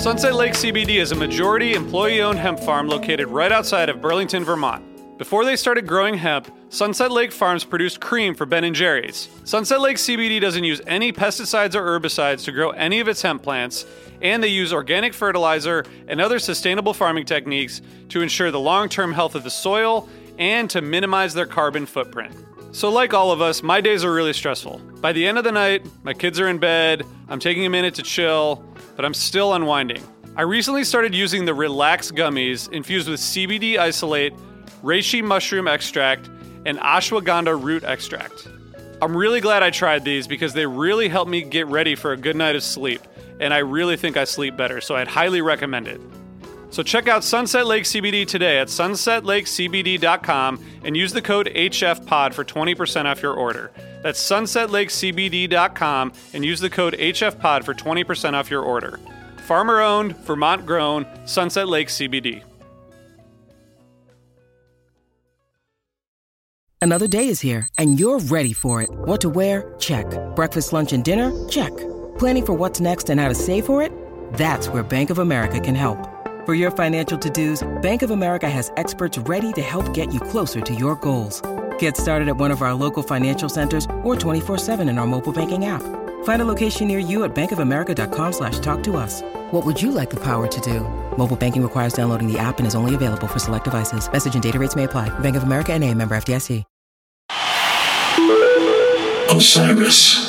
Sunset Lake CBD is a majority employee-owned hemp farm located right outside of Burlington, Vermont. Before they started growing hemp, Sunset Lake Farms produced cream for Ben & Jerry's. Sunset Lake CBD doesn't use any pesticides or herbicides to grow any of its hemp plants, and they use organic fertilizer and other sustainable farming techniques to ensure the long-term health of the soil and to minimize their carbon footprint. So like all of us, my days are really stressful. By the end of the night, my kids are in bed, I'm taking a minute to chill, but I'm still unwinding. I recently started using the Relax gummies infused with CBD isolate, reishi mushroom extract, and ashwagandha root extract. I'm really glad I tried these because they really helped me get ready for a good night of sleep, and I really think I sleep better, so I'd highly recommend it. So check out Sunset Lake CBD today at sunsetlakecbd.com and use the code HFPOD for 20% off your order. That's sunsetlakecbd.com and use the code HFPOD for 20% off your order. Farmer-owned, Vermont-grown, Sunset Lake CBD. Another day is here, and you're ready for it. What to wear? Check. Breakfast, lunch, and dinner? Check. Planning for what's next and how to save for it? That's where Bank of America can help. For your financial to-dos, Bank of America has experts ready to help get you closer to your goals. Get started at one of our local financial centers or 24/7 in our mobile banking app. Find a location near you at bankofamerica.com/talktous. What would you like the power to do? Mobile banking requires downloading the app and is only available for select devices. Message and data rates may apply. Bank of America N.A., member FDIC. Osiris.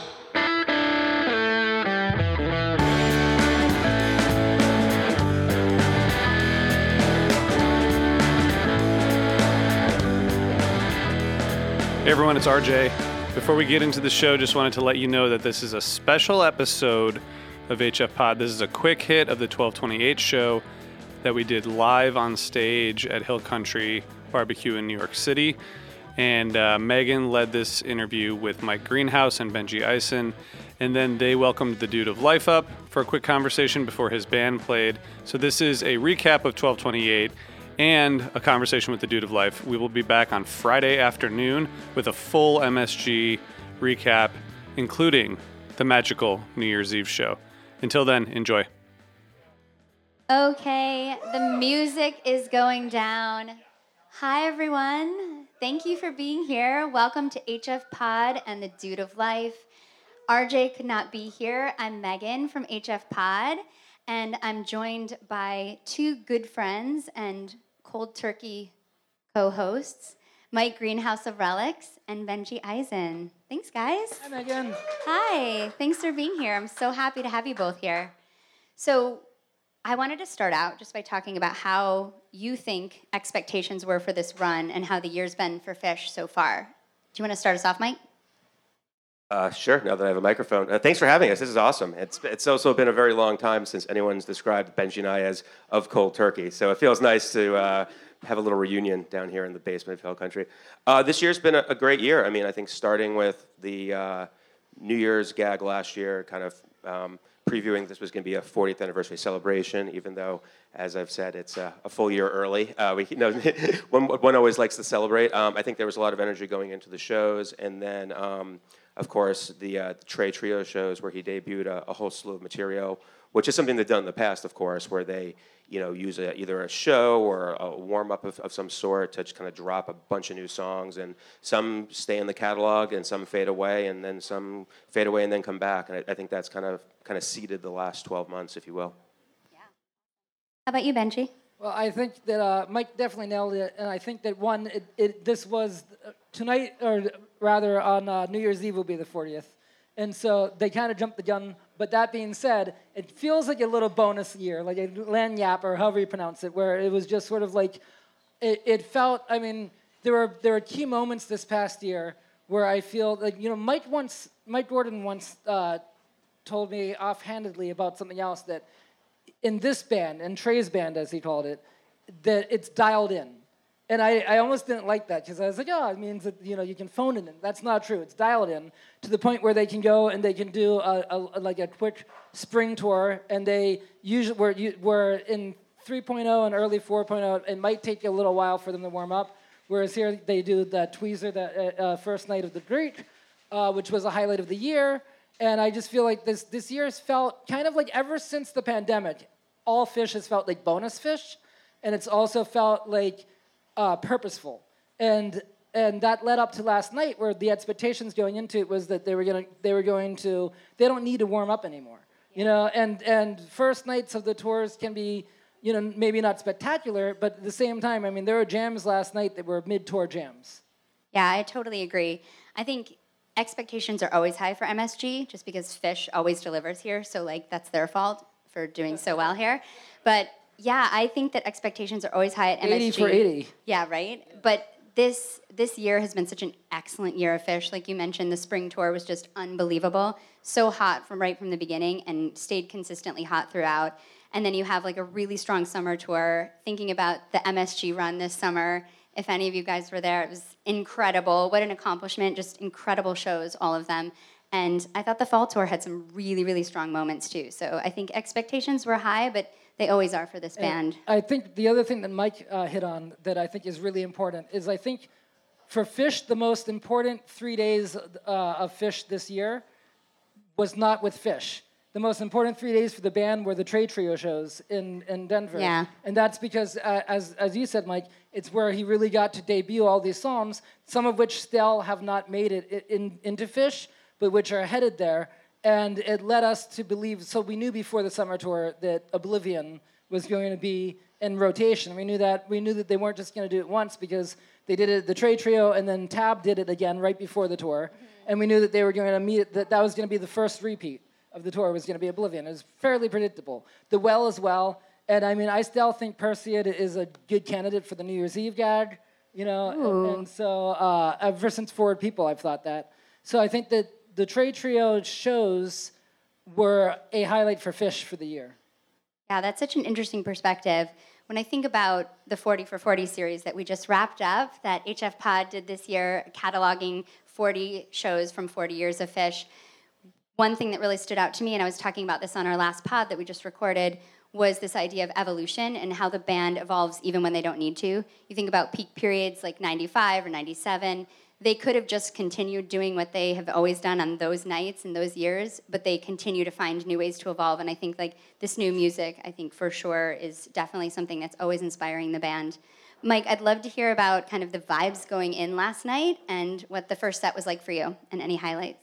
Hey everyone, it's RJ. Before we get into the show, just wanted to let you know that this is a special episode of HF Pod. This is a quick hit of the 1228 show that we did live on stage at Hill Country Barbecue in New York City. And Megan led this interview with Mike Greenhouse and Benji Eisen. And then they welcomed the Dude of Life up for a quick conversation before his band played. So this is a recap of 1228 and a conversation with the Dude of Life. We will be back on Friday afternoon with a full MSG recap, including the magical New Year's Eve show. Until then, enjoy. Okay, the music is going down. Hi, everyone. Thank you for being here. Welcome to HF Pod and the Dude of Life. RJ could not be here. I'm Megan from HF Pod, and I'm joined by two good friends and Cold Turkey co-hosts, Mike Greenhouse of Relics and Benji Eisen. Thanks, guys. Hi, Megan. Hi. Thanks for being here. I'm so happy to have you both here. So I wanted to start out just by talking about how you think expectations were for this run and how the year's been for Phish so far. Do you want to start us off, Mike? Sure, now that I have a microphone. Thanks for having us. This is awesome. It's also been a very long time since anyone's described Benji and I as of Cold Turkey. So it feels nice to have a little reunion down here in the basement of Hill Country. This year's been a great year. I mean, I think starting with the New Year's gag last year, kind of previewing this was going to be a 40th anniversary celebration, even though, as I've said, it's a full year early. One always likes to celebrate. I think there was a lot of energy going into the shows, and then of course, the Trey Trio shows where he debuted a whole slew of material, which is something they've done in the past, of course, where they use either a show or a warm-up of some sort to just kind of drop a bunch of new songs, and some stay in the catalog and some fade away, and then some fade away and then come back. And I think that's kind of seeded the last 12 months, if you will. Yeah. How about you, Benji? Well, I think that Mike definitely nailed it, and I think that this was tonight, or rather on New Year's Eve will be the 40th, and so they kind of jumped the gun. But that being said, it feels like a little bonus year, like a lanyap or however you pronounce it, where it was just sort of like it felt. I mean, there were key moments this past year where I feel like Mike Gordon once told me offhandedly about something else, that in this band, and Trey's band as he called it, that it's dialed in. And I almost didn't like that, because I was like, oh, it means that you can phone it in. That's not true. It's dialed in to the point where they can go and they can do a quick spring tour, and they usually were in 3.0 and early 4.0. It might take a little while for them to warm up, whereas here they do the Tweezer, the first night of the Greek, which was a highlight of the year. And I just feel like this year has felt kind of like ever since the pandemic, all Phish has felt like bonus Phish, and it's also felt like purposeful. And that led up to last night, where the expectations going into it was that they don't need to warm up anymore. You know, and first nights of the tours can be, you know, maybe not spectacular, but at the same time, I mean, there were jams last night that were mid-tour jams. Yeah, I totally agree. I think expectations are always high for MSG, just because Phish always delivers here, so like that's their fault for doing so well here. But yeah, I think that expectations are always high at MSG. 80 for 80. Yeah, right? But this year has been such an excellent year of Phish. Like you mentioned, the spring tour was just unbelievable. So hot right from the beginning and stayed consistently hot throughout. And then you have like a really strong summer tour. Thinking about the MSG run this summer, if any of you guys were there, it was incredible. What an accomplishment, just incredible shows, all of them. And I thought the fall tour had some really, really strong moments too. So I think expectations were high, but they always are for this band. I think the other thing that Mike hit on that I think is really important is I think for Phish, the most important 3 days of Phish this year was not with Phish. The most important 3 days for the band were the Trade Trio shows in Denver. Yeah. And that's because, as you said, Mike, it's where he really got to debut all these songs, some of which still have not made it into Phish, but which are headed there. And it led us to believe, so we knew before the summer tour that Oblivion was going to be in rotation. We knew that they weren't just going to do it once, because they did it at the Trade Trio, and then Tab did it again right before the tour. And we knew that they were going to meet, that was going to be the first repeat of the tour, was going to be Oblivion. It was fairly predictable. The Well as well. And I mean, I still think Perseid is a good candidate for the New Year's Eve gag, you know. And so ever since Forward People, I've thought that. So I think that the Trade Trio shows were a highlight for Phish for the year. Yeah, that's such an interesting perspective. When I think about the 40 for 40 series that we just wrapped up, that HF Pod did this year, cataloging 40 shows from 40 years of Phish, one thing that really stood out to me, and I was talking about this on our last pod that we just recorded, was this idea of evolution and how the band evolves even when they don't need to. You think about peak periods like 95 or 97, they could have just continued doing what they have always done on those nights and those years, but they continue to find new ways to evolve. And I think like this new music, I think for sure is definitely something that's always inspiring the band. Mike, I'd love to hear about kind of the vibes going in last night and what the first set was like for you, and any highlights.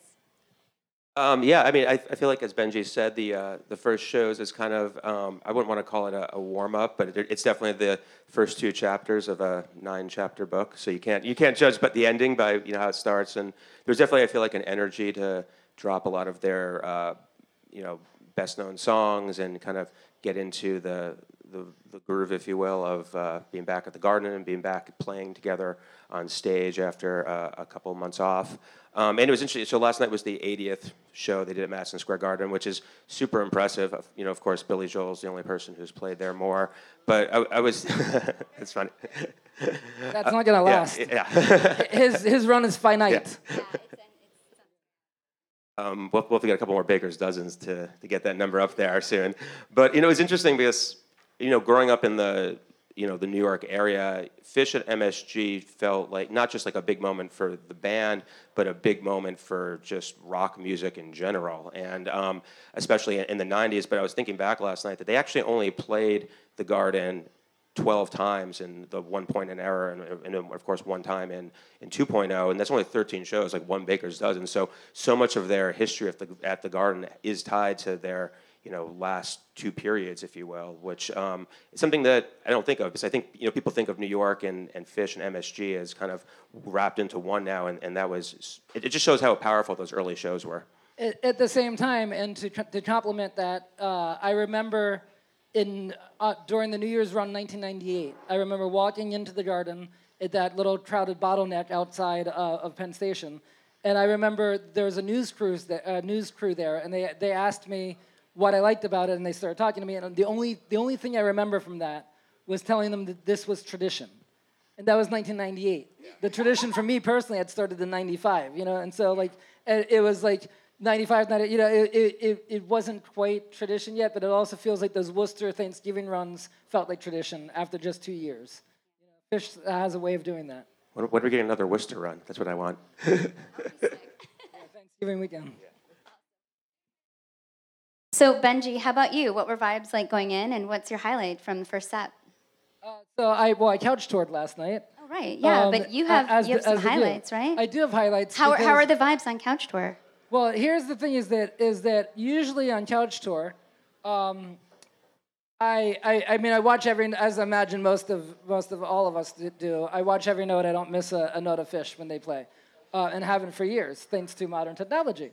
Yeah, I mean, I feel like, as Benji said, the first shows is kind of, I wouldn't want to call it a warm-up, but it's definitely the first 2 chapters of a 9-chapter book. So you can't judge but the ending by, you know, how it starts. And there's definitely, I feel like, an energy to drop a lot of their, you know, best-known songs and kind of get into the groove, if you will, of being back at the Garden and being back playing together on stage after a couple of months off. And it was interesting. So last night was the 80th show they did at Madison Square Garden, which is super impressive. You know, of course, Billy Joel's the only person who's played there more. But I was, it's funny. That's not gonna last. Yeah. His run is finite. Yeah. We'll have to get a couple more Baker's dozens to get that number up there soon. But, you know, it's interesting because, you know, growing up in the New York area, Phish at MSG felt like not just like a big moment for the band, but a big moment for just rock music in general, and especially in the 90s. But I was thinking back last night that they actually only played the Garden 12 times in the 1.0 era, and of course one time in 2.0, and that's only 13 shows, like one Baker's dozen. So much of their history at the Garden is tied to their, you know, last 2 periods, if you will, which is something that I don't think of, because I think, you know, people think of New York and Phish and MSG as kind of wrapped into one now, and that was, it just shows how powerful those early shows were. At the same time, and to complement that, I remember during the New Year's run 1998, I remember walking into the Garden at that little crowded bottleneck outside of Penn Station, and I remember there was a news crew there, and they asked me what I liked about it, and they started talking to me, and the only thing I remember from that was telling them that this was tradition, and that was 1998. Yeah. The tradition for me personally had started in 95, you know, and so like it was like 95, 90, you know, it wasn't quite tradition yet, but it also feels like those Worcester Thanksgiving runs felt like tradition after just 2 years. You know, Phish has a way of doing that. When are we getting another Worcester run? That's what I want. Thanksgiving weekend. Yeah. So Benji, how about you? What were vibes like going in, and what's your highlight from the first set? So I couch toured last night. Oh right, yeah, but you have some highlights, right? I do have highlights. How are the vibes on Couch Tour? Well, here's the thing: is that usually on Couch Tour, I mean I watch as I imagine most of all of us do. I watch every note. I don't miss a note of Fish when they play, and haven't for years, thanks to modern technology.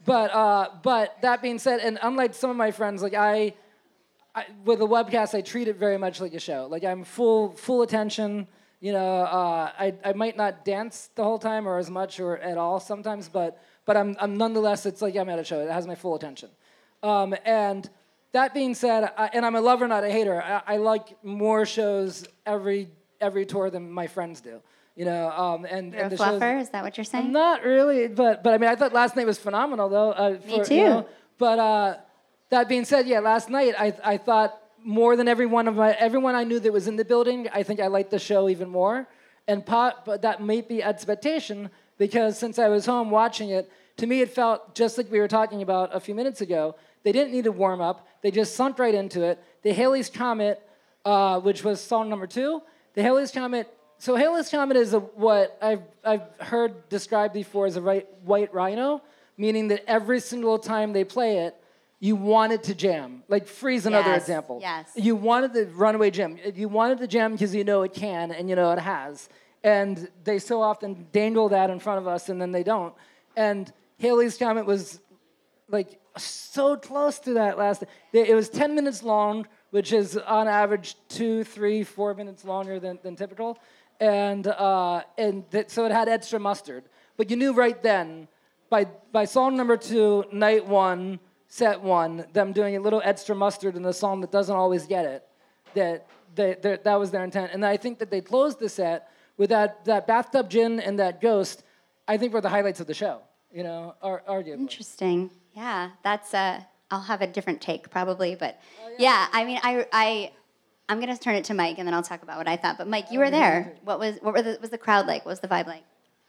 But that being said, and unlike some of my friends, like I with the webcast, I treat it very much like a show. Like I'm full attention. You know, I might not dance the whole time or as much or at all sometimes, but I'm nonetheless, it's like I'm at a show. It has my full attention. And that being said, and I'm a lover, not a hater. I like more shows every tour than my friends do. You know, and You're and a the shows, fluffer? Is that what you're saying? not really, but I mean, I thought last night was phenomenal, though. Me too. You know, but that being said, yeah, last night I thought more than everyone I knew that was in the building, I think I liked the show even more. But that might be expectation because since I was home watching it, to me it felt just like we were talking about a few minutes ago. They didn't need to warm up. They just sunk right into it. The Halley's Comet, which was song number 2, the Halley's Comet. So Halley's Comet is what I've heard described before as a white rhino, meaning that every single time they play it, you wanted to jam. Like Freeze, another example. Yes. You wanted the runaway jam. You wanted to jam because you know it can and you know it has. And they so often dangle that in front of us and then they don't. And Halley's Comet was like so close to that last. It was 10 minutes long, which is on average 2, 3, 4 minutes longer than typical. And so it had extra mustard. But you knew right then, by song number 2, night 1, set 1, them doing a little extra mustard in a song that doesn't always get it, that was their intent. And I think that they closed the set with that bathtub gin and that ghost, I think were the highlights of the show, you know, arguably. Interesting. Yeah, that's I'll have a different take probably, but yeah, I mean, I'm gonna turn it to Mike and then I'll talk about what I thought. But Mike, you were there. Was the crowd like? What was the vibe like?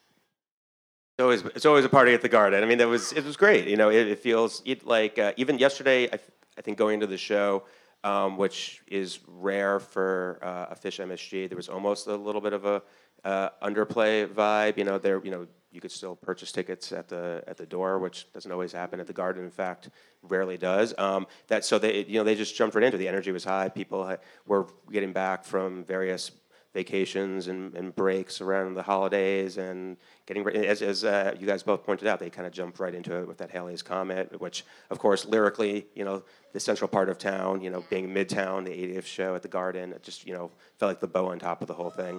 It's always a party at the Garden. I mean, it was great. You know, it feels like even yesterday. I think going into the show, which is rare for a Fish MSG, there was almost a little bit of a underplay vibe. You know, you could still purchase tickets at the door, which doesn't always happen at the Garden. In fact, rarely does. They just jumped right into it. The energy was high. People were getting back from various vacations and breaks around the holidays and getting as you guys both pointed out, they kind of jumped right into it with that Halley's Comet, which of course lyrically, you know, the central part of town, you know, being Midtown, the 80th show at the Garden, it just, you know, felt like the bow on top of the whole thing.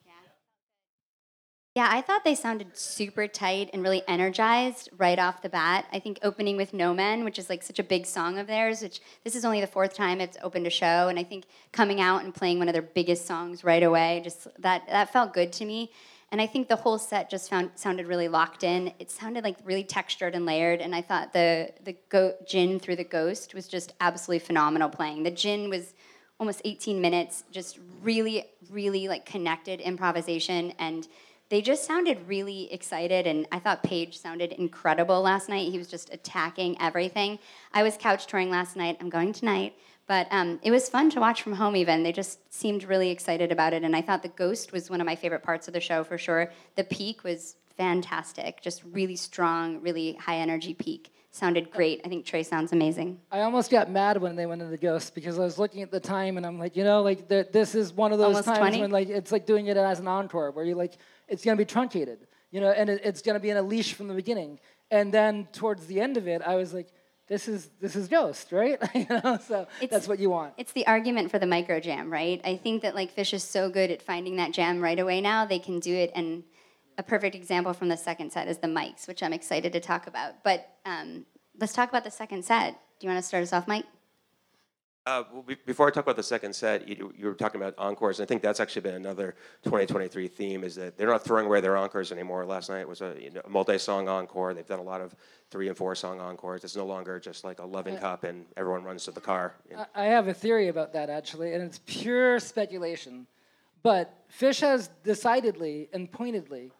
Yeah, I thought they sounded super tight and really energized right off the bat. I think opening with No Men, which is like such a big song of theirs, which this is only the 4th time it's opened a show, and I think coming out and playing one of their biggest songs right away, just that felt good to me. And I think the whole set just sounded really locked in. It sounded like really textured and layered, and I thought the Gin through the Ghost was just absolutely phenomenal playing. The Gin was almost 18 minutes, just really, really like connected improvisation, and they just sounded really excited, and I thought Paige sounded incredible last night. He was just attacking everything. I was couch touring last night. I'm going tonight. But it was fun to watch from home even. They just seemed really excited about it, and I thought the Ghost was one of my favorite parts of the show for sure. The Peak was fantastic, just really strong, really high energy Peak. Sounded great. I think Trey sounds amazing. I almost got mad when they went into Ghost because I was looking at the time and I'm like, you know, like this is one of those Almost times 20? when like it's like doing it as an encore where you like it's gonna be truncated, you know, and it's gonna be in a leash from the beginning. And then towards the end of it, I was like, this is Ghost, right? You know, so that's what you want. It's the argument for the micro jam, right? I think that like Fish is so good at finding that jam right away now. They can do it, and a perfect example from the second set is the mics, which I'm excited to talk about. But let's talk about the second set. Do you want to start us off, Mike? Before I talk about the second set, you were talking about encores, and I think that's actually been another 2023 theme, is that they're not throwing away their encores anymore. Last night was a multi-song encore. They've done a lot of 3- and 4-song encores. It's no longer just like a loving cup and everyone runs to the car. I have a theory about that, actually, and it's pure speculation. But Fish has decidedly and pointedly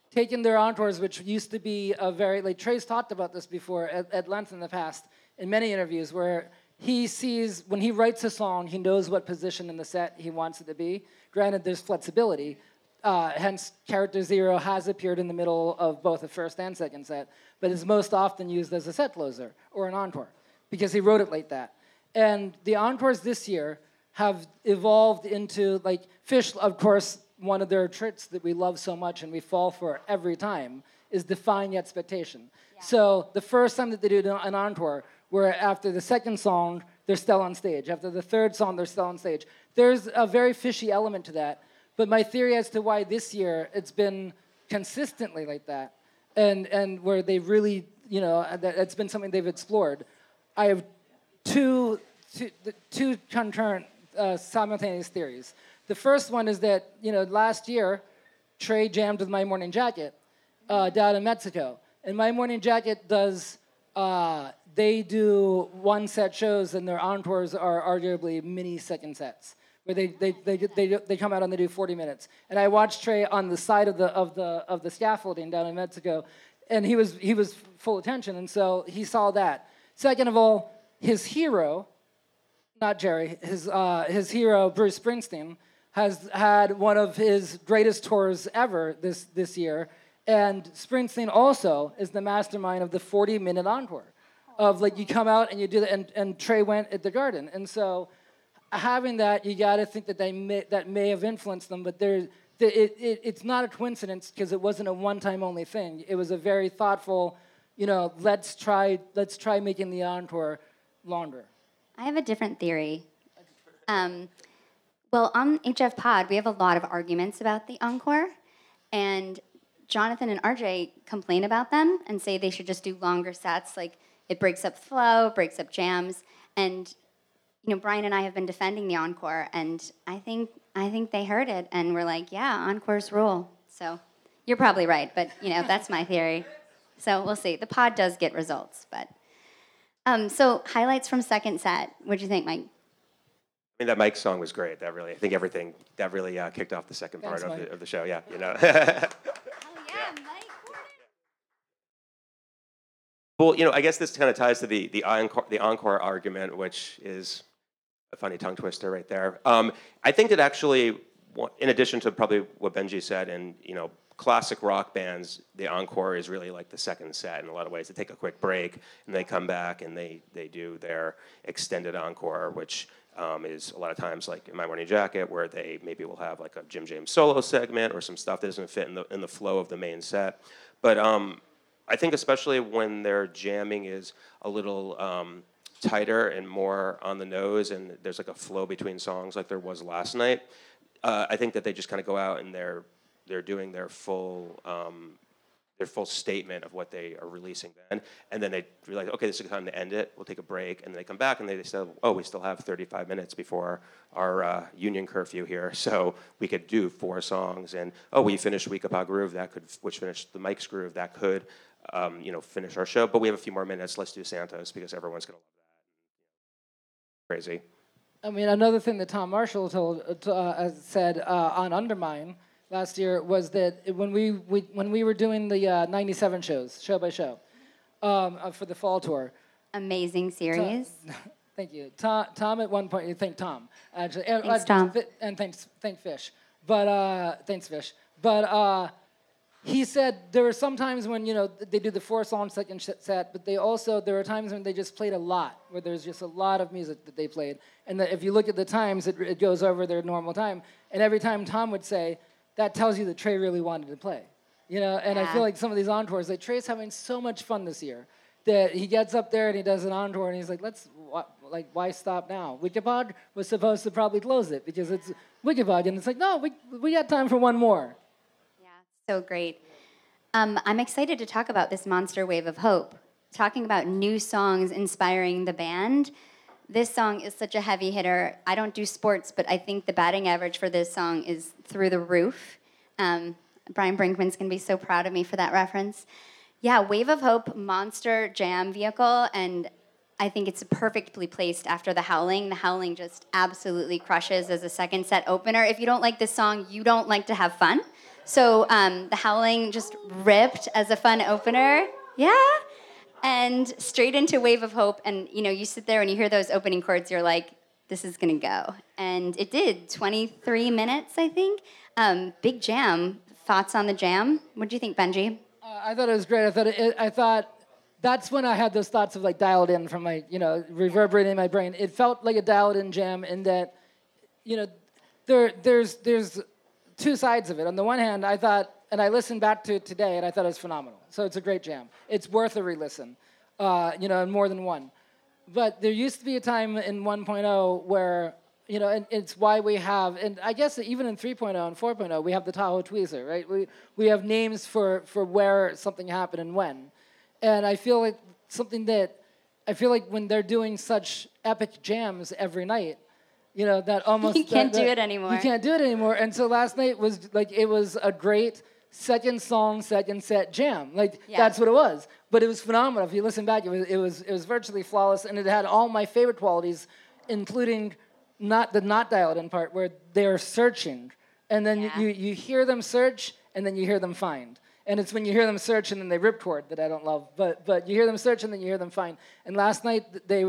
taken their encores, which used to be a very, like Trey's talked about this before at length in the past, in many interviews, where he sees, when he writes a song, he knows what position in the set he wants it to be. Granted, there's flexibility. Hence, Character Zero has appeared in the middle of both the first and second set, but is most often used as a set closer or an encore, because he wrote it like that. And the encores this year have evolved into, like, Phish, of course, one of their tricks that we love so much and we fall for every time is defying expectation. Yeah. So the first time that they do an encore, where after the second song, they're still on stage. After the third song, they're still on stage. There's a very fishy element to that. But my theory as to why this year it's been consistently like that, and where they really, it's been something they've explored. I have two concurrent simultaneous theories. The first one is that, last year, Trey jammed with My Morning Jacket down in Mexico. And My Morning Jacket does, they do one-set shows, and their encores are arguably mini second sets, where they come out and they do 40 minutes. And I watched Trey on the side of the scaffolding down in Mexico, and he was full attention, and so he saw that. Second of all, his hero, not Jerry, his hero, Bruce Springsteen, has had one of his greatest tours ever this year, and Springsteen also is the mastermind of the 40-minute encore, of, like, you come out and you do that, and Trey went at the Garden, and so having that, you got to think that that may have influenced them, but it's not a coincidence, because it wasn't a one-time only thing. It was a very thoughtful, let's try making the encore longer. I have a different theory. Well, on HF Pod, we have a lot of arguments about the encore, and Jonathan and RJ complain about them and say they should just do longer sets, like it breaks up flow, breaks up jams, and Brian and I have been defending the encore, and I think they heard it, and we're like, yeah, encores rule. So you're probably right, but that's my theory. So we'll see. The pod does get results, but so highlights from second set. What'd you think, Mike? I mean, that Mike song was great. I think everything that really kicked off the second part of the show. Yeah, Oh yeah, Mike. Well, I guess this kind of ties to the encore argument, which is a funny tongue twister right there. I think that actually, in addition to probably what Benji said, and classic rock bands, the encore is really like the second set in a lot of ways. They take a quick break and they come back and they do their extended encore, which is a lot of times like in My Morning Jacket, where they maybe will have like a Jim James solo segment or some stuff that doesn't fit in the flow of the main set. But I think especially when their jamming is a little tighter and more on the nose, and there's like a flow between songs like there was last night, I think that they just kind of go out and they're doing their full statement of what they are releasing then, and then they realize, okay, this is the time to end it. We'll take a break, and then they come back and they say, oh, we still have 35 minutes before our union curfew here, so we could do 4 songs. And we finished Week Upon Groove, which finished the Mike's Groove, that could finish our show. But we have a few more minutes. Let's do Santos because everyone's gonna love that. Crazy. I mean, another thing that Tom Marshall said on Undermine last year was that when we were doing the 97 shows, show by show, for the fall tour. Amazing series. Thank you. Tom at one point, you thank Tom, actually. Thanks, Tom. And thanks Fish. But, thanks, Fish. But he said there were some times when, they do the 4-song second set, but there were times when they just played a lot, where there's just a lot of music that they played. And that if you look at the times, it goes over their normal time. And every time Tom would say, that tells you that Trey really wanted to play. And I feel like some of these encores, like Trey's having so much fun this year that he gets up there and he does an encore and he's like, why stop now? Wikipod was supposed to probably close it because it's Wikipod, and it's like, no, we got time for one more. Yeah, so great. I'm excited to talk about this Monster Wave of Hope, talking about new songs inspiring the band. This song is such a heavy hitter. I don't do sports, but I think the batting average for this song is through the roof. Brian Brinkman's going to be so proud of me for that reference. Yeah, Wave of Hope, monster jam vehicle, and I think it's perfectly placed after The Howling. The Howling just absolutely crushes as a second set opener. If you don't like this song, you don't like to have fun. So the Howling just ripped as a fun opener. Yeah. And straight into Wave of Hope. And, you sit there and you hear those opening chords, you're like, this is going to go. And it did, 23 minutes, I think. Big jam. Thoughts on the jam? What do you think, Benji? I thought it was great. I thought that's when I had those thoughts of like dialed in from my, reverberating in my brain. It felt like a dialed in jam in that, there's two sides of it. On the one hand, I thought, and I listened back to it today, and I thought it was phenomenal. So it's a great jam. It's worth a re-listen, and more than one. But there used to be a time in 1.0 where, and it's why we have, and I guess even in 3.0 and 4.0, we have the Tahoe Tweezer, right? We have names for where something happened and when. And I feel like when they're doing such epic jams every night, that almost... You can't do it anymore. You can't do it anymore. And so last night was it was a great second song, second set jam. That's what it was. But it was phenomenal. If you listen back, it was virtually flawless, and it had all my favorite qualities, including not dialed in part where they're searching, and then you hear them search, and then you hear them find. And it's when you hear them search and then they ripcord that I don't love. But you hear them search and then you hear them find. And last night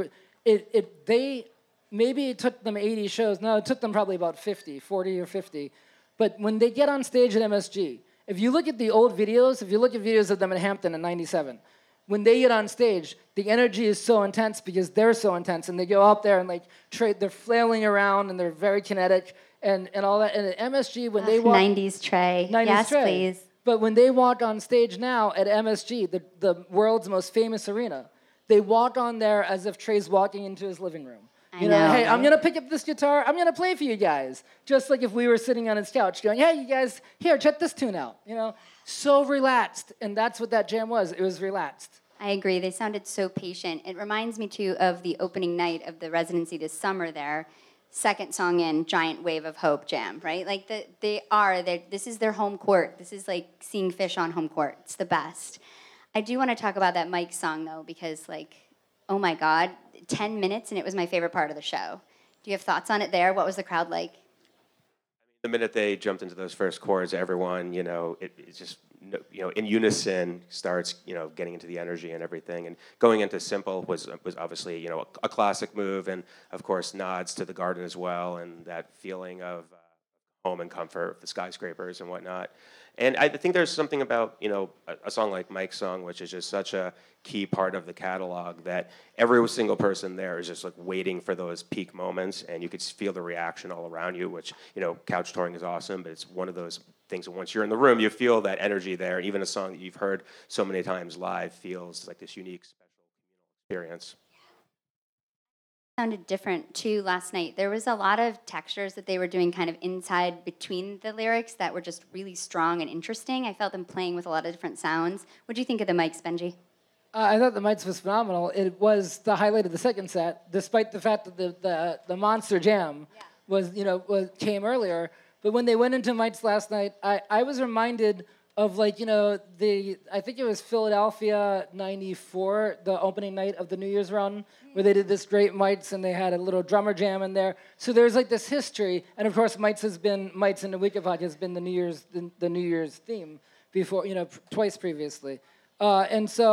maybe it took them 80 shows. No, it took them probably about 40 or 50. But when they get on stage at MSG, if you look at the old videos, if you look at videos of them in Hampton in '97, when they get on stage, the energy is so intense because they're so intense, and they go out there and they're flailing around and they're very kinetic and all that. And at MSG, when they walk... 90s Trey. Yes, Trey. Please. But when they walk on stage now at MSG, the world's most famous arena, they walk on there as if Trey's walking into his living room. I know. Hey, I'm going to pick up this guitar. I'm going to play for you guys. Just like if we were sitting on his couch going, hey, you guys, here, check this tune out. So relaxed. And that's what that jam was. It was relaxed. I agree. They sounded so patient. It reminds me, too, of the opening night of the residency this summer there. Second song in, Giant Wave of Hope jam, right? This is their home court. This is like seeing fish on home court. It's the best. I do want to talk about that Mike song, though, because, oh my God, 10 minutes, and it was my favorite part of the show. Do you have thoughts on it there? What was the crowd like? The minute they jumped into those first chords, everyone, it just, in unison starts, getting into the energy and everything. And going into Simple was obviously, a classic move, and of course nods to the Garden as well, and that feeling of home and comfort, the skyscrapers and whatnot. And I think there's something about, a song like Mike's song, which is just such a key part of the catalog, that every single person there is just waiting for those peak moments, and you could feel the reaction all around you, which, couch touring is awesome, but it's one of those things that once you're in the room, you feel that energy there. Even a song that you've heard so many times live feels like this unique, special experience. Sounded different too last night. There was a lot of textures that they were doing kind of inside between the lyrics that were just really strong and interesting. I felt them playing with a lot of different sounds. What do you think of the mics, Benji? I thought the mics was phenomenal. It was the highlight of the second set, despite the fact that the Monster Jam came earlier. But when they went into mics last night, I was reminded of I think it was Philadelphia '94, the opening night of the New Year's run, where they did this great mites and they had a little drummer jam in there. So there's this history, and of course mites in the Wikipedia has been the New Year's theme before, twice previously, and so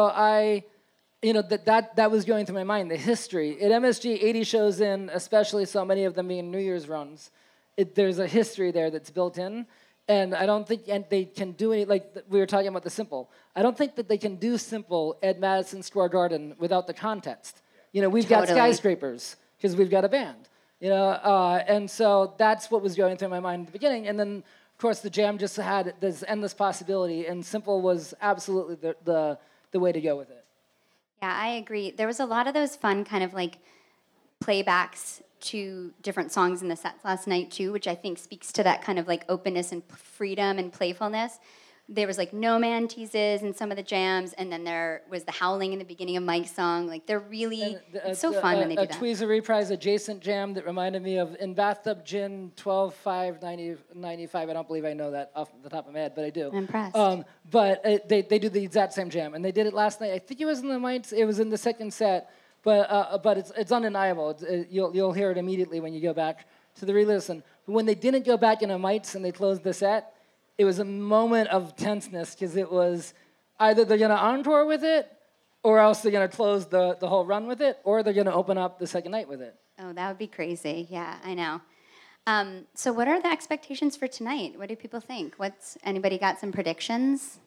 that was going through my mind, the history at MSG, 80 shows in, especially so many of them being New Year's runs. There's a history there that's built in. And I don't think they can do any, we were talking about the Simple. I don't think that they can do Simple at Madison Square Garden without the context. We've got skyscrapers because we've got a band. And so that's what was going through my mind at the beginning. And then, of course, the jam just had this endless possibility, and Simple was absolutely the way to go with it. Yeah, I agree. There was a lot of those fun kind of playbacks to different songs in the sets last night too, which I think speaks to that kind of openness and freedom and playfulness. There was No Man teases in some of the jams, and then there was the howling in the beginning of Mike's song. They're really, it's so fun when they do that. A Tweezer Reprise adjacent jam that reminded me of In Bathtub Gin 12/5/95. I don't believe I know that off the top of my head, but I do. I'm impressed. But they do the exact same jam, and they did it last night. I think it was in the mics. It was in the second set. But it's undeniable. You'll hear it immediately when you go back to the re-listen. But when they didn't go back into mics and they closed the set, it was a moment of tenseness because it was either they're going to on tour with it, or else they're going to close the whole run with it, or they're going to open up the second night with it. Oh, that would be crazy. Yeah, I know. So what are the expectations for tonight? What do people think? Anybody got some predictions?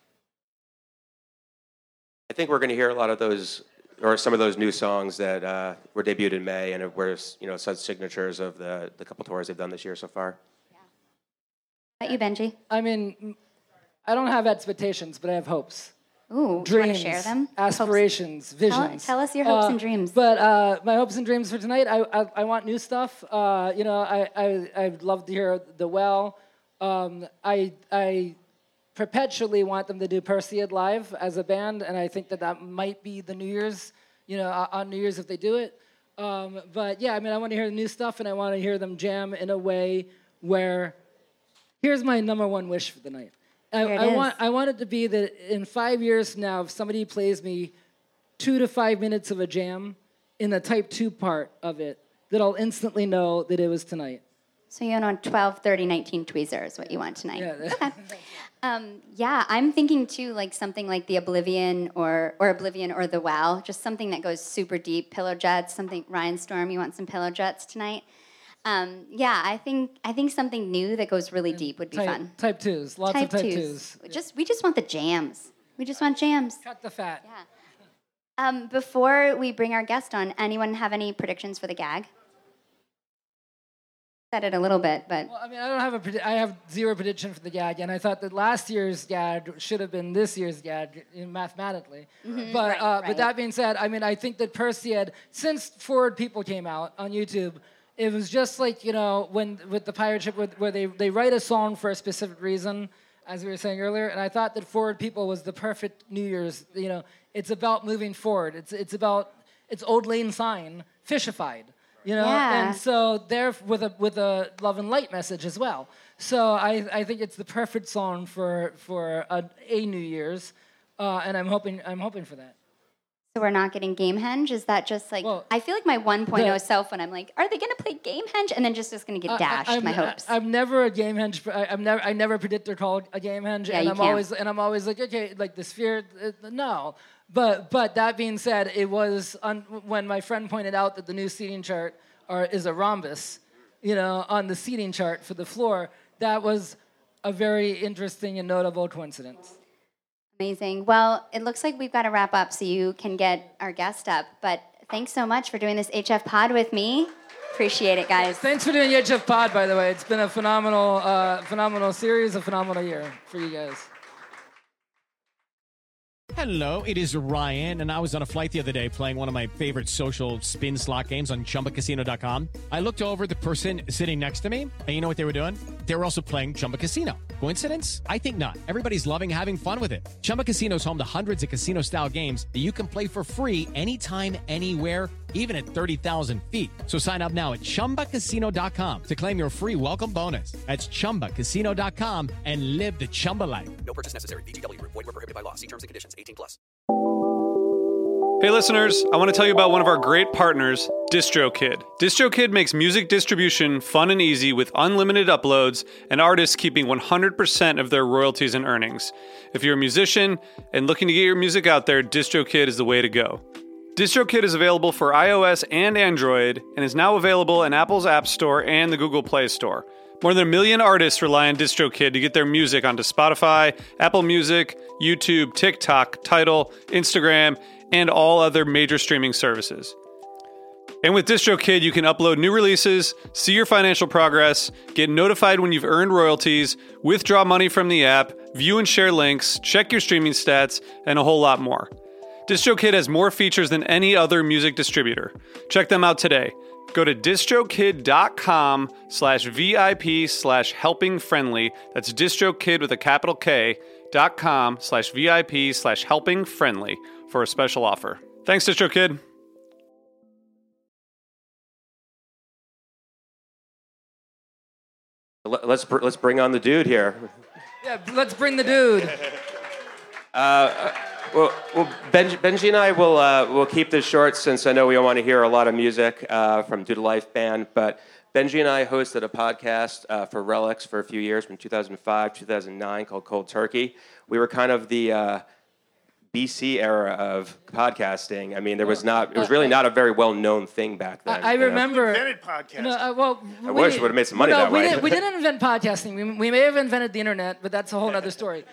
I think we're going to hear a lot of those, or some of those new songs that were debuted in May, and were such signatures of the couple tours they've done this year so far. Yeah. How about you, Benji? I mean, I don't have expectations, but I have hopes. Ooh, Dreams, do you want to share them? aspirations, visions. Tell us your hopes and dreams. But my hopes and dreams for tonight, I want new stuff. I'd love to hear The Well. I perpetually want them to do Perseid live as a band, and I think that might be the New Year's, on New Year's if they do it. But yeah, I mean, I want to hear the new stuff, and I want to hear them jam in a way where, here's my number one wish for the night. I want it to be that in 5 years from now, if somebody plays me 2 to 5 minutes of a jam in the type 2 part of it, that I'll instantly know that it was tonight. So you know 12, 30, 19 tweezers is what you want tonight. Yeah. Okay. Yeah, I'm thinking too, like something like the Oblivion or the Wow, just something that goes super deep. Pillow Jets, something. Ryan Storm, you want some Pillow Jets tonight? Yeah, I think something new that goes really deep would be fun. Type 2s, lots of type 2s. We just want the jams. We just want jams. Cut the fat. Yeah. Before we bring our guest on, anyone have any predictions for the gag? Said it a little bit, but well, I mean, I have zero prediction for the gag, and I thought that last year's gag should have been this year's gag mathematically. Mm-hmm, but right. But that being said, I mean, I think that Perseid, since Forward People came out on YouTube, it was just like, when with the pirate ship where they write a song for a specific reason, as we were saying earlier, and I thought that Forward People was the perfect New Year's. It's about moving forward. It's Old Lane Sign fishified. Yeah. And so they're with a love and light message as well. So I think it's the perfect song for a New Year's, and I'm hoping for that. So we're not getting Gamehenge? Is that just like, well, I feel like my 1.0 self when I'm like, are they going to play Gamehenge? And then just going to get dashed, my hopes. I'm never a Gamehenge. I never predict they're called a Gamehenge. Yeah, and I'm always like, okay, like the sphere, no. But that being said, it was when my friend pointed out that the new seating chart is a rhombus, on the seating chart for the floor. That was a very interesting and notable coincidence. Amazing. Well, it looks like we've got to wrap up so you can get our guest up. But thanks so much for doing this HF Pod with me. Appreciate it, guys. Thanks for doing HF Pod, by the way. It's been a phenomenal series, a phenomenal year for you guys. Hello, it is Ryan, and I was on a flight the other day playing one of my favorite social spin slot games on ChumbaCasino.com. I looked over the person sitting next to me, and you know what they were doing? They were also playing Chumba Casino. Coincidence? I think not. Everybody's loving having fun with it. Chumba Casino is home to hundreds of casino-style games that you can play for free anytime, anywhere, even at 30,000 feet. So sign up now at ChumbaCasino.com to claim your free welcome bonus. That's ChumbaCasino.com and live the Chumba life. No purchase necessary. VGW. Void where prohibited by law. See terms and conditions. 18+. Hey listeners, I want to tell you about one of our great partners, DistroKid. DistroKid makes music distribution fun and easy with unlimited uploads and artists keeping 100% of their royalties and earnings. If you're a musician and looking to get your music out there, DistroKid is the way to go. DistroKid is available for iOS and Android and is now available in Apple's App Store and the Google Play Store. More than 1 million artists rely on DistroKid to get their music onto Spotify, Apple Music, YouTube, TikTok, Tidal, Instagram, and all other major streaming services. And with DistroKid, you can upload new releases, see your financial progress, get notified when you've earned royalties, withdraw money from the app, view and share links, check your streaming stats, and a whole lot more. DistroKid has more features than any other music distributor. Check them out today. Go to distrokid.com/VIP/helping-friendly. That's distrokid with a capital K.com/VIP/helping-friendly for a special offer. Thanks, DistroKid. Let's bring on the dude here. Yeah, let's bring the dude. Well, Benji and I will keep this short since I know we all want to hear a lot of music from Do the Life Band. But Benji and I hosted a podcast for Relics for a few years, from 2005, 2009, called Cold Turkey. We were kind of the BC era of podcasting. I mean, it was really not a very well-known thing back then. I remember. Invented podcasting. I wish we would have made some money that way. We didn't invent podcasting. We may have invented the internet, but that's a whole other story.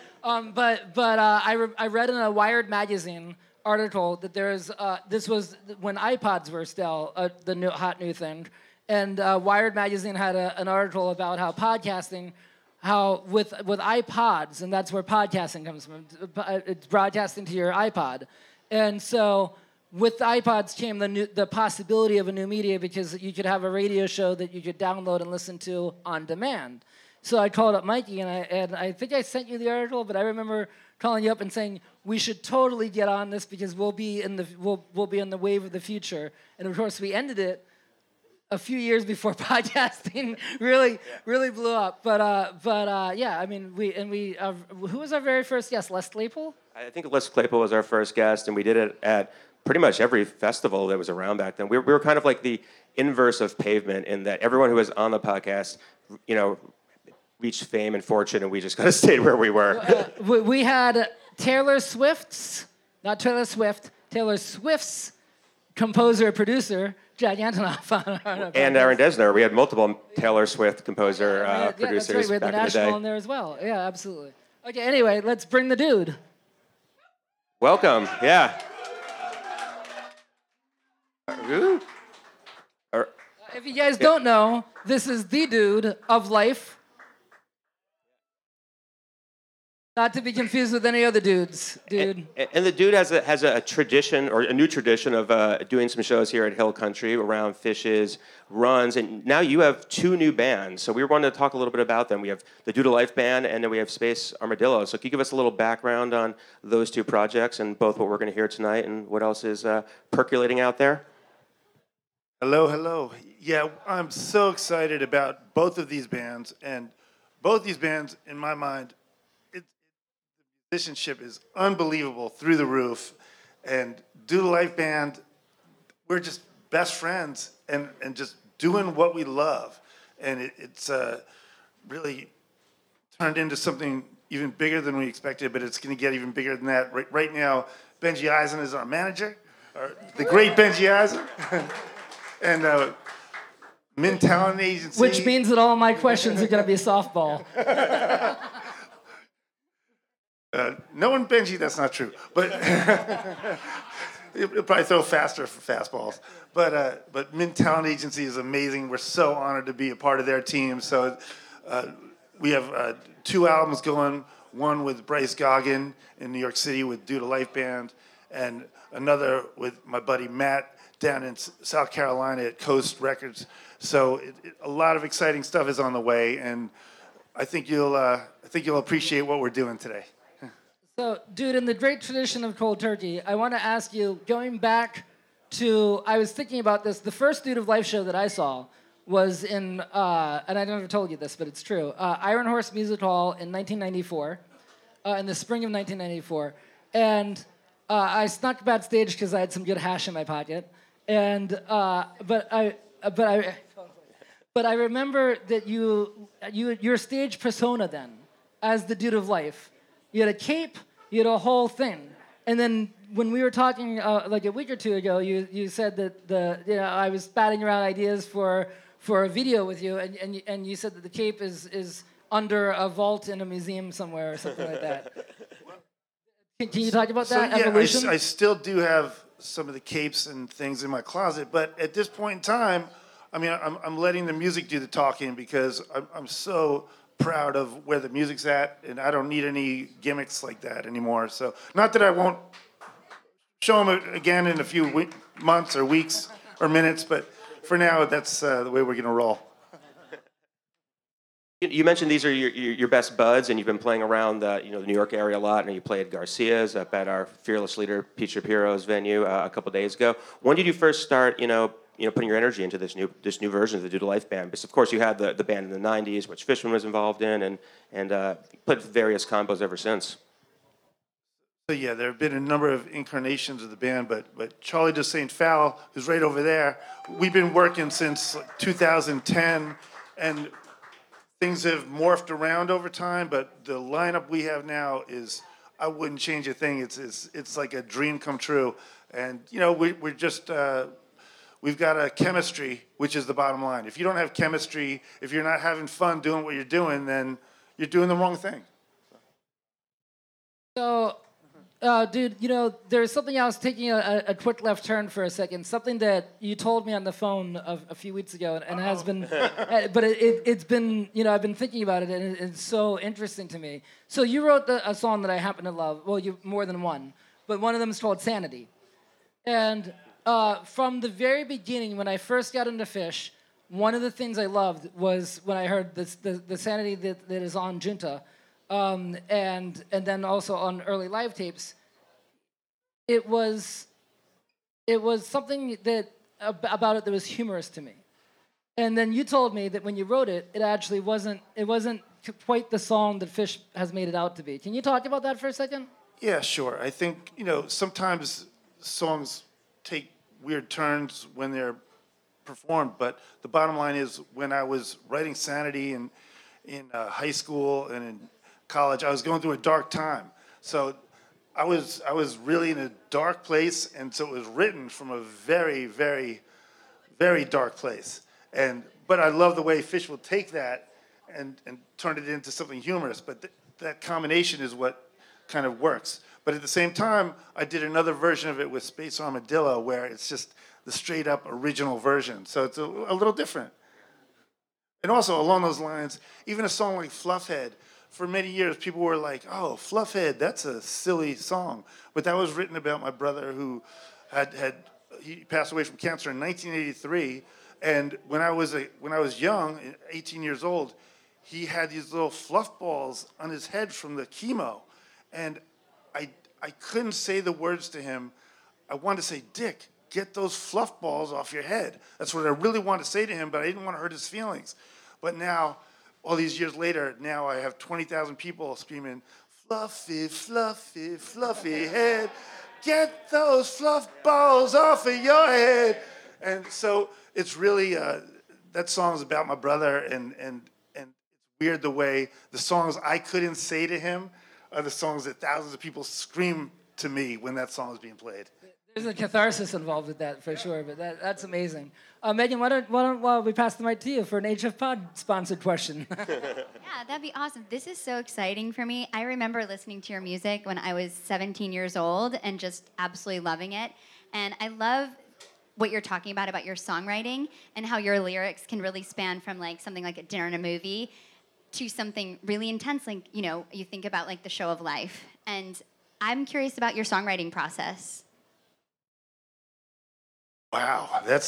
I read in a Wired magazine article that this was when iPods were still the hot new thing, and Wired magazine had an article about how podcasting. How with iPods, and that's where podcasting comes from. It's broadcasting to your iPod, and so with the iPods came the possibility of a new media, because you could have a radio show that you could download and listen to on demand. So I called up Mikey, and I think I sent you the article, but I remember calling you up and saying we should totally get on this because we'll be in the wave of the future. And of course we ended it a few years before podcasting really blew up, but yeah, I mean, who was our very first guest? Les Claypool? I think Les Claypool was our first guest, and we did it at pretty much every festival that was around back then. We were kind of like the inverse of Pavement, in that everyone who was on the podcast, reached fame and fortune, and we just kind of stayed where we were. We had Taylor Swift's composer producer, Jack Antonoff on our and Aaron Dessner. We had multiple Taylor Swift composer producers that's right. We had back the in the day. National in there as well. Yeah, absolutely. Okay, anyway, let's bring the dude. Welcome. Yeah. If you guys don't know, this is the dude of life. Not to be confused with any other dudes, dude. And the dude has a tradition, or a new tradition, of doing some shows here at Hill Country around Fishes, runs, and now you have two new bands. So we wanted to talk a little bit about them. We have the Dude of Life band, and then we have Space Armadillo. So can you give us a little background on those two projects, and both what we're going to hear tonight and what else is percolating out there? Hello. Yeah, I'm so excited about both of these bands, and both these bands, in my mind, musicianship is unbelievable, through the roof. And Dude of Life band, we're just best friends and just doing what we love. And it's really turned into something even bigger than we expected, but it's going to get even bigger than that. Right now, Benji Eisen is our manager, the great Benji Eisen. And Min Talent Agency. Which means that all my questions are going to be softball. Knowing Benji, that's not true. But he'll probably throw faster for fastballs. But Min Talent Agency is amazing. We're so honored to be a part of their team. So we have 2 albums going, one with Bryce Goggin in New York City with Dude of Life Band, and another with my buddy Matt down in South Carolina at Coast Records. So a lot of exciting stuff is on the way, and I think you'll appreciate what we're doing today. So, dude, in the great tradition of Cold Turkey, I want to ask you, going back to, I was thinking about this, the first Dude of Life show that I saw was in, and I never told you this, but it's true, Iron Horse Music Hall in 1994, in the spring of 1994. And I snuck backstage because I had some good hash in my pocket. And, but I remember that your stage persona then, as the Dude of Life, you had a cape, you had a whole thing. And then when we were talking like a week or two ago, you said that I was batting around ideas for a video with you, and you said that the cape is under a vault in a museum somewhere or something like that. Can you talk about that evolution? I still do have some of the capes and things in my closet, but at this point in time, I mean, I'm letting the music do the talking, because I'm so proud of where the music's at, and I don't need any gimmicks like that anymore. So, not that I won't show them again in a few months or weeks or minutes, but for now, that's the way we're going to roll. You mentioned these are your best buds, and you've been playing around the New York area a lot, and you played Garcia's up at our Fearless Leader Pete Shapiro's venue a couple days ago. When did you first start, putting your energy into this new version of the Dude of Life band? Because of course you had the band in the '90s, which Fishman was involved in, and played various combos ever since. So yeah, there have been a number of incarnations of the band, but Charlie de St. Phal, who's right over there, we've been working since 2010, and things have morphed around over time. But the lineup we have now is, I wouldn't change a thing. It's like a dream come true, and we're just. We've got a chemistry, which is the bottom line. If you don't have chemistry, if you're not having fun doing what you're doing, then you're doing the wrong thing. So, dude, there's something else, taking a quick left turn for a second, something that you told me on the phone a few weeks ago, and has been, but it's been, I've been thinking about it, and it's so interesting to me. So you wrote a song that I happen to love, well, more than one, but one of them is called Sanity. And from the very beginning, when I first got into Phish, one of the things I loved was when I heard the Sanity that is on Junta, and then also on early live tapes. It was something that about it that was humorous to me. And then you told me that when you wrote it, it actually wasn't quite the song that Phish has made it out to be. Can you talk about that for a second? Yeah, sure. I think sometimes songs take weird turns when they're performed, but the bottom line is, when I was writing Sanity in high school and in college, I was going through a dark time. So I was really in a dark place, and so it was written from a very, very, very dark place. But I love the way Phish will take that and turn it into something humorous. But that combination is what kind of works. But at the same time, I did another version of it with Space Armadillo, where it's just the straight up original version. So it's a little different. And also, along those lines, even a song like Fluffhead, for many years, people were like, oh, Fluffhead, that's a silly song. But that was written about my brother who he passed away from cancer in 1983. And when I was young, 18 years old, he had these little fluff balls on his head from the chemo. And I couldn't say the words to him. I wanted to say, Dick, get those fluff balls off your head. That's what I really wanted to say to him, but I didn't want to hurt his feelings. But now, all these years later, now I have 20,000 people screaming, fluffy, fluffy, fluffy head, get those fluff balls off of your head. And so it's really, that song is about my brother, and it's weird the way the songs I couldn't say to him are the songs that thousands of people scream to me when that song is being played. There's a catharsis involved with that, for sure, but that's amazing. Megan, why don't we pass the mic to you for an HF Pod sponsored question? Yeah, that'd be awesome. This is so exciting for me. I remember listening to your music when I was 17 years old and just absolutely loving it. And I love what you're talking about your songwriting and how your lyrics can really span from like something like a dinner and a movie to something really intense, like, you think about like the show of life. And I'm curious about your songwriting process. Wow, that's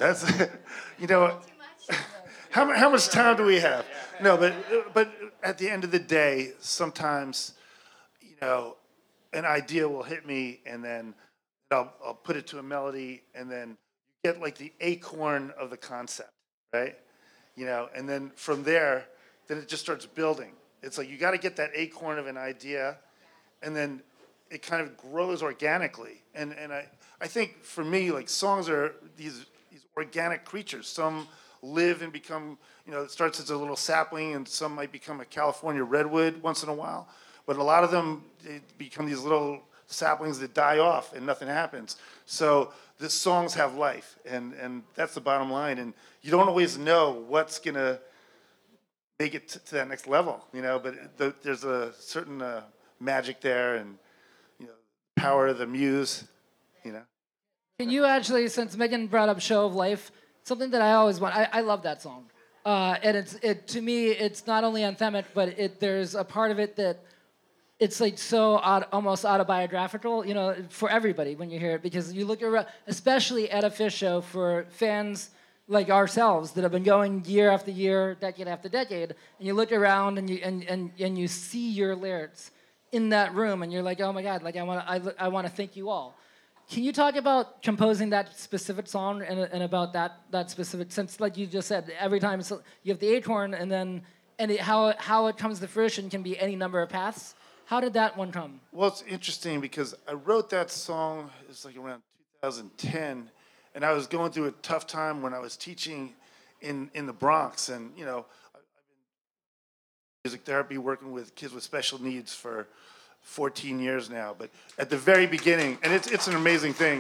how much time do we have? No, but at the end of the day, sometimes, an idea will hit me, and then I'll put it to a melody, and then you get like the acorn of the concept, right? And then from there, then it just starts building. It's like you got to get that acorn of an idea, and then it kind of grows organically. And I think for me, like, songs are these organic creatures. Some live and become, it starts as a little sapling, and some might become a California redwood once in a while. But a lot of them, they become these little saplings that die off and nothing happens. So the songs have life, and that's the bottom line. And you don't always know what's going to make it to that next level, but there's a certain magic there, and power of the muse, Can you actually, since Megan brought up Show of Life, something that I always want, I love that song. And to me, it's not only anthemic, but there's a part of it that it's like so almost autobiographical, for everybody when you hear it, because you look around, especially at a Phish show, for fans like ourselves that have been going year after year, decade after decade, and you look around and you see your lyrics in that room, and you're like, oh my God, like I want to thank you all. Can you talk about composing that specific song and about that specific, since like you just said, every time you have the acorn, and then how it comes to fruition can be any number of paths? How did that one come? Well, it's interesting because I wrote that song, it was like around 2010, and I was going through a tough time when I was teaching in the Bronx. And, you know, I've been in music therapy working with kids with special needs for 14 years now. But at the very beginning, and it's an amazing thing,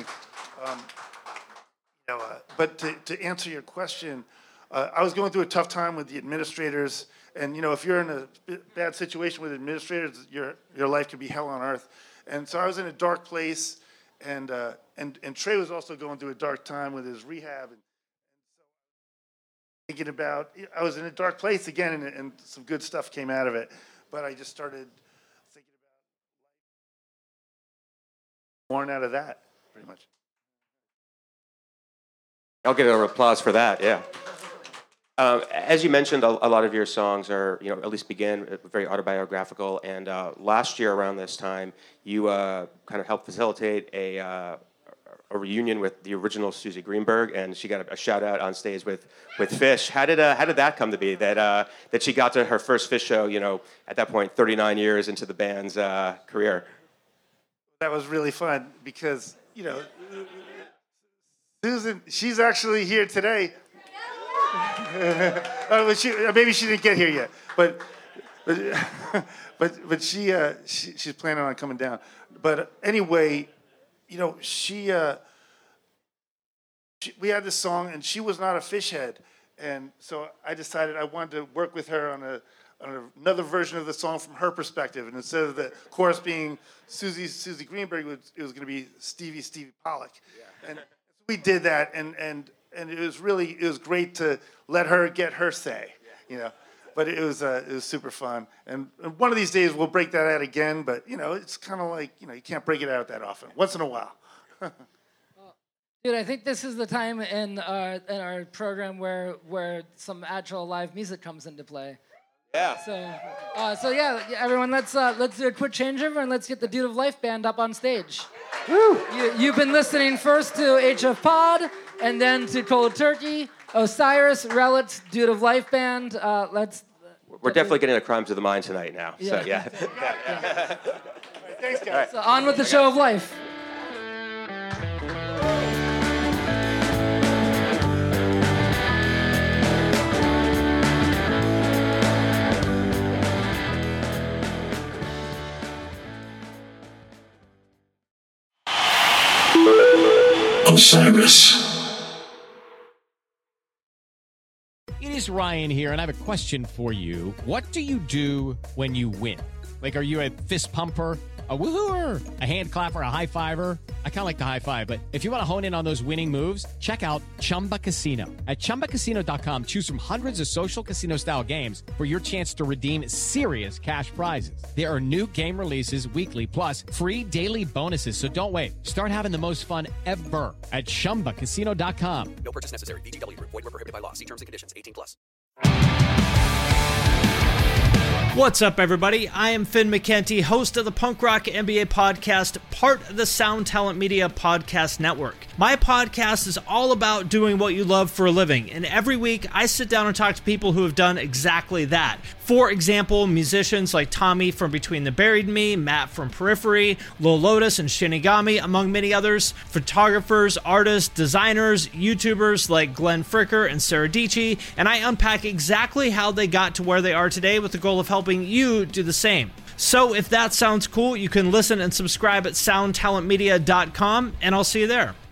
but to answer your question, I was going through a tough time with the administrators. And, you know, if you're in a bad situation with administrators, your life can be hell on earth. And so I was in a dark place, and Trey was also going through a dark time with his rehab. And so thinking about, I was in a dark place again, and some good stuff came out of it. But I just started thinking about born out of that, pretty much. I'll get an applause for that, yeah. As you mentioned, a lot of your songs are, you know, at least begin very autobiographical. And last year around this time, you kind of helped facilitate a reunion with the original Suzy Greenberg, and she got a shout out on stage with Phish. How did that come to be? That she got to her first Phish show, you know, at that point, 39 years into the band's career. That was really fun because, you know, Susan, she's actually here today. Maybe she didn't get here yet, but she's planning on coming down. But anyway, you know, we had this song, and she was not a Phish head, and so I decided I wanted to work with her on another version of the song from her perspective, and instead of the chorus being Suzy Greenberg, it was going to be Stevie Pollock, and we did that, and it was great to let her get her say, you know. But it was super fun, and one of these days we'll break that out again. But you know, it's kind of like, you know, you can't break it out that often. Once in a while. Dude, I think this is the time in our program where some actual live music comes into play. Yeah. So yeah, everyone, let's do a quick changeover and let's get the Dude of Life band up on stage. Woo! You've been listening first to HF Pod, and then to Cold Turkey, Osiris, Relics, Dude of Life band. We're definitely getting a Crimes of the Mind tonight now. Yeah. So yeah. Thanks, guys. So on with the show of life. Osiris. It is Ryan here, and I have a question for you. What do you do when you win? Like, are you a fist pumper, a woohooer, a hand clapper, a high fiver? I kind of like the high five, but if you want to hone in on those winning moves, check out Chumba Casino. At ChumbaCasino.com, choose from hundreds of social casino-style games for your chance to redeem serious cash prizes. There are new game releases weekly, plus free daily bonuses, so don't wait. Start having the most fun ever at ChumbaCasino.com. No purchase necessary. VGW. Void where prohibited by law. See terms and conditions. 18+. What's up, everybody? I am Finn McKenty, host of the Punk Rock NBA podcast, part of the Sound Talent Media Podcast Network. My podcast is all about doing what you love for a living, and every week I sit down and talk to people who have done exactly that. For example, musicians like Tommy from Between the Buried and Me, Matt from Periphery, Lil Lotus and Shinigami, among many others, photographers, artists, designers, YouTubers like Glenn Fricker and Sarah Dici, and I unpack exactly how they got to where they are today with the goal of helping you do the same. So if that sounds cool, you can listen and subscribe at soundtalentmedia.com, and I'll see you there.